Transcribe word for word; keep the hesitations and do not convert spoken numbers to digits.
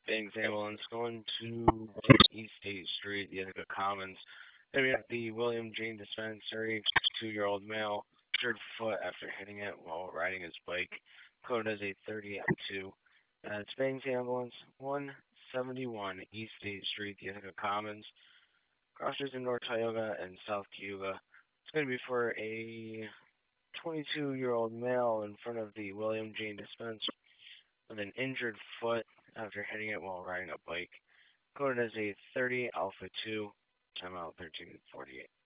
Banks ambulance going to East State Street, the Ithaca Commons. Then we have the William Jane Dispensary, two-year-old male, injured foot after hitting it while riding his bike. Code as a thirty F two. Uh, it's Banks ambulance, one seventy-one East State Street, the Ithaca Commons. Crossers in North Tioga and South Cayuga. It's going to be for a twenty-two-year-old male in front of the William Jane Dispensary with an injured foot after hitting it while riding a bike. Coded as a thirty Alpha two, timeout thirteen forty-eight.